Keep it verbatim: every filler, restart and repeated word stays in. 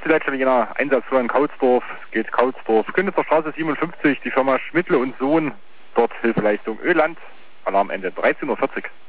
die Leitstelle Jena, Einsatzflur in Kautsdorf, es geht Kautsdorf, Königsser Straße siebenundfünfzig, die Firma Schmidtle und Sohn, dort Hilfeleistung Öland, Alarmende dreizehn Uhr vierzig.